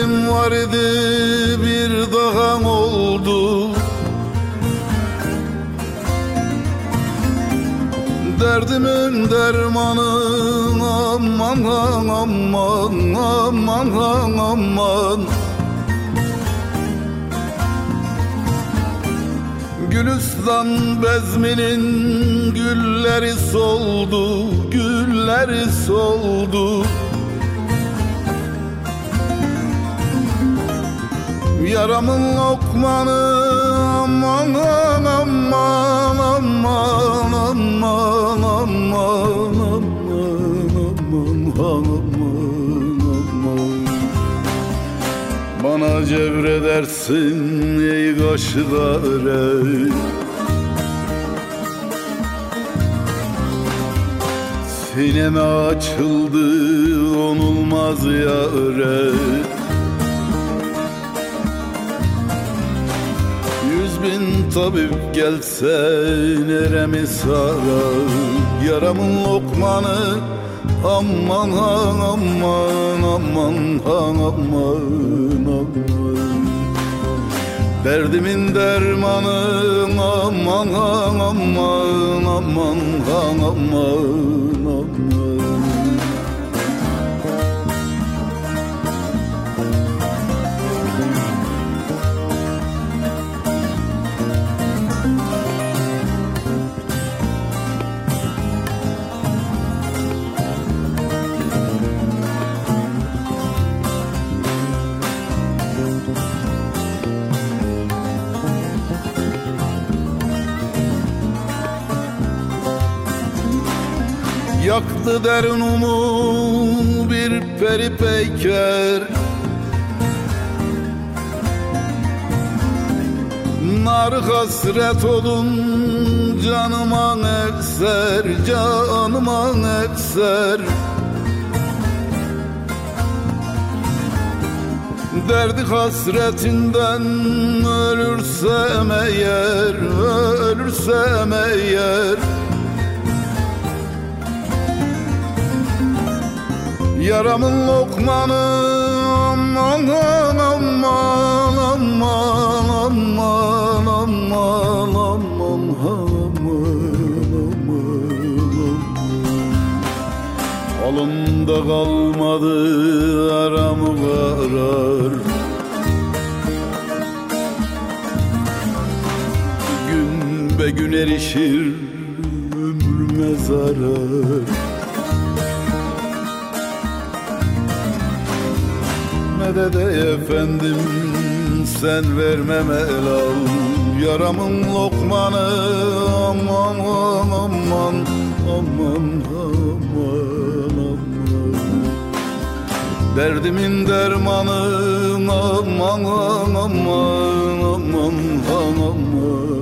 derdim var idi, bir daha oldu. Derdimin dermanı aman aman aman aman. Gülistan bezminin gülleri soldu, gülleri soldu. Yaramın lokmanı aman aman aman aman aman aman. Bana cevredersin ey kaşıdare, sineme açıldı onulmaz yâre. 100.000 tabip gelse neremi sarar, yaramın lokmanı aman aman aman aman aman. Derdimin dermanı aman aman aman aman. Yaktı derinumu bir peri peyker, nar hasret olun canıma ekser, canıma ekser. Derdi hasretinden ölürsem eğer, ölürsem eğer. Yaramın lokmanı aman aman aman aman aman aman. Alımda kalmadı aramı karar, gün be gün erişir ömrüme zarar. Medet efendim sen vermem el al, yaramın lokmanı aman aman aman aman. Derdimin dermanı aman aman aman aman.